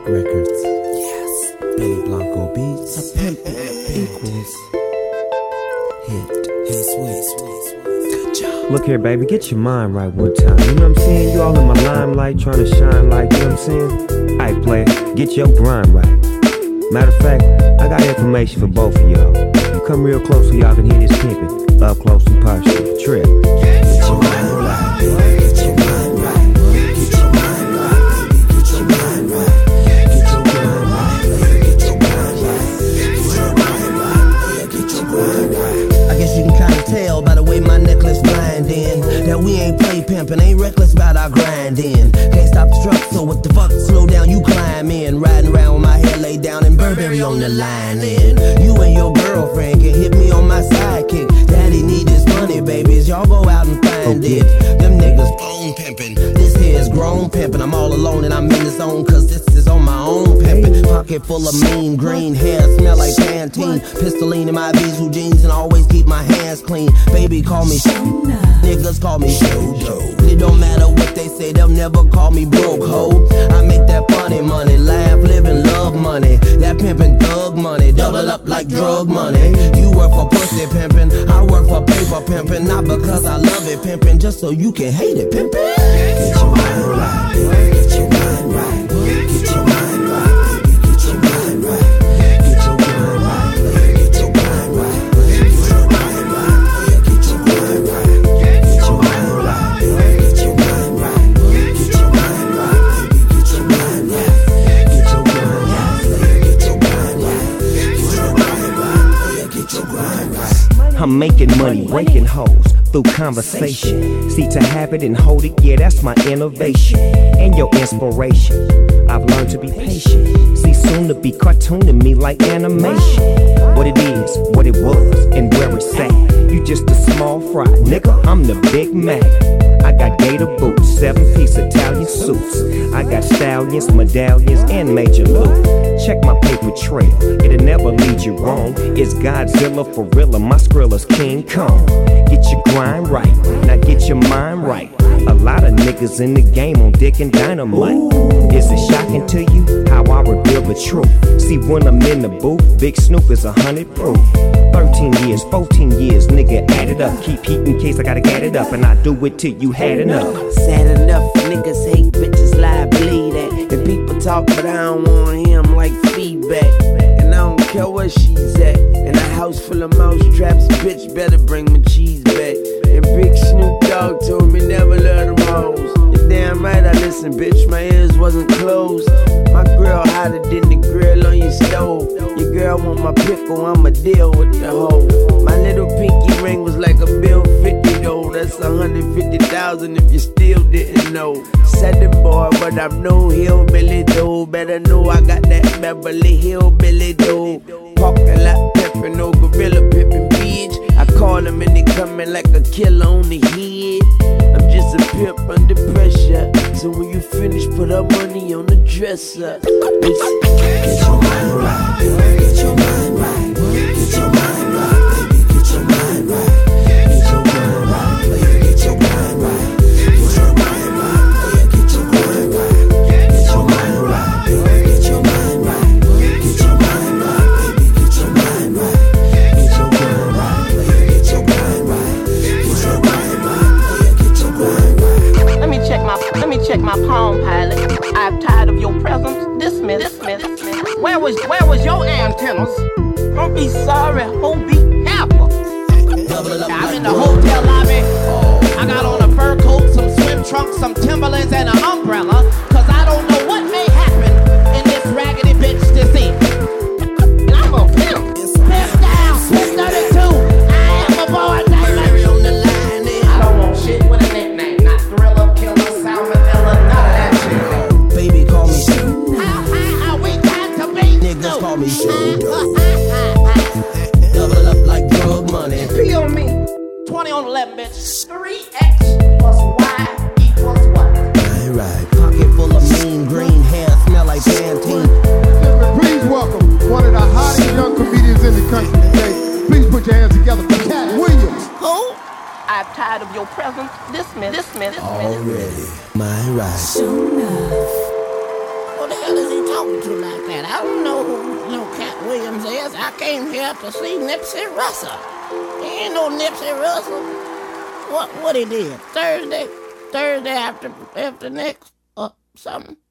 Records. Yes. Benny Blanco beats. A pimp equals hit. Hey, sweet. Good job. Look here, baby, get your mind right one time. You know what I'm saying? You all in my limelight, trying to shine like, you know what I'm saying? Alright, player, get your grind right. Matter of fact, I got information for both of y'all. You come real close so y'all can hear this pimpin'. Up close and personal. Trip. Get your mind right. Get your mind right. Get your mind right, baby. Get your mind right. Get your grind right. Get your grind right. Get your grind right. Get your grind right. I guess you can kinda tell by the way my necklace blindin' that we ain't play pimpin', ain't reckless about our grindin'. Can't stop the truck, so what the fuck? Slow down, you climb in. Riding around with my head laid down and Burberry on the line in. You and your girlfriend can hit me on my sidekick. Daddy need this money, babies, y'all go out and find it. Them niggas bone pimpin', this here is grown pimpin'. I'm all alone and I'm in the zone, cause this is on my own pimpin'. Pocket full of mean green hair, smell like Pantene. Pistoline in my Bijou jeans and always keep my hands clean. Baby call me niggas call me Shodo. It don't matter what they say, they'll never call me broke ho. I make that funny money, laugh, live and love money. That pimpin' thug money, double up like drug money. You work for pussy pimpin', I work for paper pimpin'. Not because I love it pimpin', just so you can hate it pimpin'. Get your mind right, baby. Get your mind right. Get your mind right, baby. Get your mind right. Get your grind right, baby. Get your grind right. Get your grind right, get your grind right. Get your mind right, baby. Get your mind right. Get your mind right, baby. Get your mind right. Get your grind right, baby. Get your grind right. Get your grind right, get your grind right. I'm making money, breaking hoes through conversation. See, to have it and hold it, yeah, that's my innovation and your inspiration. I've learned to be patient. See, soon to be cartooning me like animation. What it is, what it was, and where it's at. You just a small fry, nigga, I'm the Big Mac. I got gator boots, 7-piece Italian suits. I got stallions, medallions, and major loot. Check my paper trail, it'll never lead you wrong. It's Godzilla for real, and my Skrilla's King Kong. Get your grind right, now get your mind right. A lot of niggas in the game on dick and dynamite. Is it shocking to you how I reveal the truth? See, when I'm in the booth, Big Snoop is 100 proof. 13 years, 14 years, nigga, add it up. Keep heat in case I gotta get it up, and I do it till you had enough. Sad enough, niggas hate bitches lie, believe that. And people talk, but I don't wanna hear them like feedback. And I don't care where she's at. In a house full of mouse traps, bitch better bring my cheese back. And Big Snoop Dogg told me never love them hoes. You're damn right I listen, bitch, my ears wasn't closed. My grill hotter than the grill on your stove. Your girl want my pickle, I'ma deal with the hoe. My little pinky ring was like a bill 50 though. That's 150,000 if you still didn't know. Said the boy, but I'm no hillbilly though. Better know I got that Beverly Hillbilly though. Parking lot pimpin', no gorilla pimpin', bitch. I call them and they coming like a killer on the head. I'm just a pimp under pressure. So when you finish, put our money on the dresser. Get your mind right, baby. Get your mind right. Get your mind right, baby. Get your mind right. Get your grind right, baby. Get your grind right. Get your mind right, baby. Get your grind right. Get your mind right, baby. Get your mind right. Get your mind right, baby. Get your mind right. Get your grind right, baby. Get your grind right. Get your grind right, baby. Get your grind right. Let me check my Palm Pilot. I'm tired of your presence. Dismiss. Where was your antennas? Don't be sorry, ho, be careful. I'm in the hotel lobby. I got on a fur coat, some swim trunks, some Timberlands, and an umbrella. Cause I don't know what may happen in this raggedy bitch this evening. And I'm a pimp. Pimp down, pimp 32. I am a boy. I don't want shit with a nickname. Not Thriller, Killer, Salmonella, none of that shit. Baby call me How we got to be? niggas call me Shodo. Double up like drug money. P on me. 20 on 11, bitch. 3x plus y equals what? Right. Pocket full of mean green hair, smell like Pantene. Please welcome one of the hottest young comedians in the country today. Please put your hands together for Cat Williams. Who? I'm tired of your presence. Dismiss. Already, my right. Who the hell is he talking to? I don't know who no Cat Williams is. I came here to see Nipsey Russell. He ain't no Nipsey Russell. What he did? Thursday after next or something.